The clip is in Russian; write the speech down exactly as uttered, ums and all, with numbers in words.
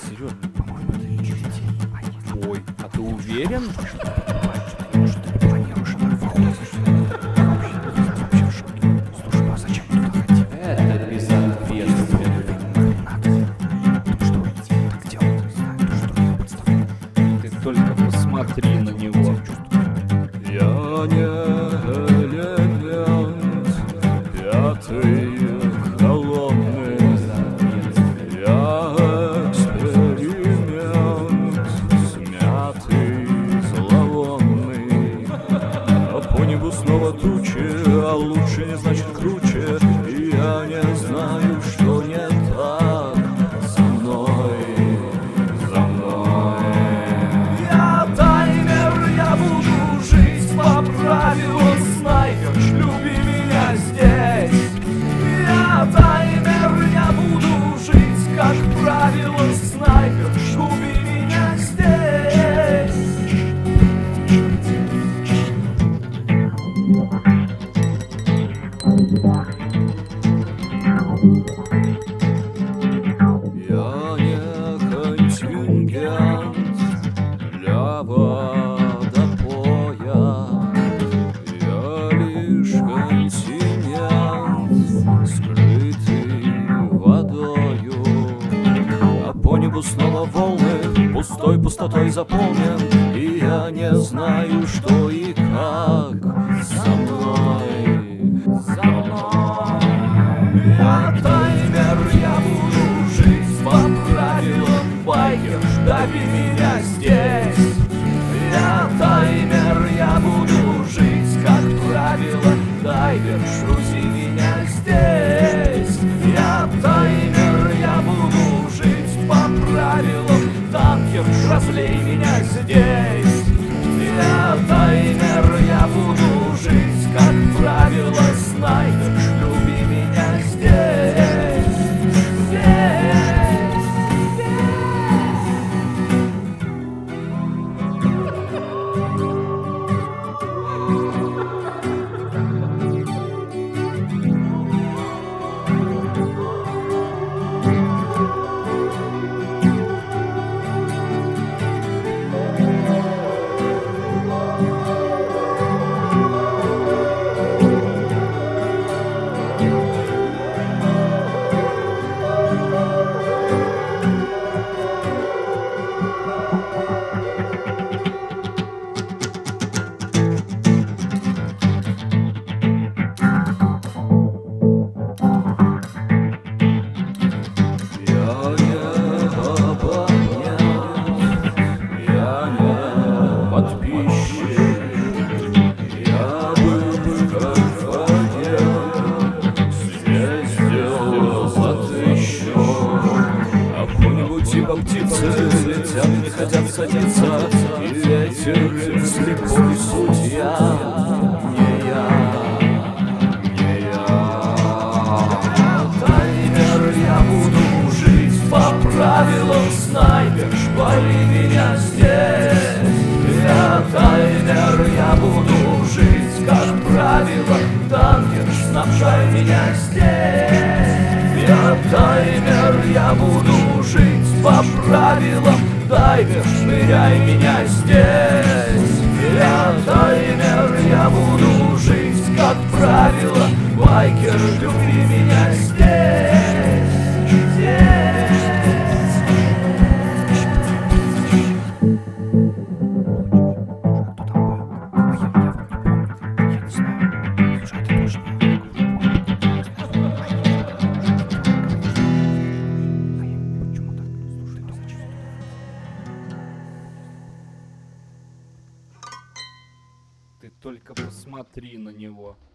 Серьезно? По-моему, это речь детей. Ой, а ты уверен? Что ты не планируешь оторваться? Вообще в шоке. Слушай, а зачем мы туда хотим? Это безответственно. Не надо. Ну что, иди, так делать не знаю. Ты что я представляю? Ты только посмотри на него. Я не элемент, пятый колонны. Я эксперимент, смятый, зловонный. А по небу снова тучи, а лучше не значит круче. И я не знаю, что не так со мной, за мной. Я таймер, я буду жить по правилам снайпер, люби меня здесь. Я таймер, я буду жить как правило снайпер, люби меня здесь. Я не контингент для водопоя, я лишь континент, скрытый водою. А по небу снова волны, пустой пустотой заполнен, и я не знаю, что и как со мной, за мной. Я таймер, я буду жить по правилам байкер, дави меня здесь. Я таймер, я буду жить как правило дайвер, шрузи меня здесь. Я таймер, я буду жить по правилам танкер, разлей меня здесь. Я таймер, я буду жить как правило снайпер, люби меня здесь, здесь, здесь. Птицы летят, не хотят садиться, и ветер слепой судья. Не я, не я. Таймер, я буду жить по правилам снайпер, шпали меня здесь. Я таймер, я буду жить как правило танкер, снабжай меня здесь. Я таймер, я буду жить по правилам дайвер, швыряй меня здесь. Я таймер, я буду жить как правило байкер, люби меня здесь, здесь. Кто там был? А я, я вот не помню. Я не знаю. Слушай, а ты точно? А я почему так? Слушай, ты зачем? Ты только посмотри на него.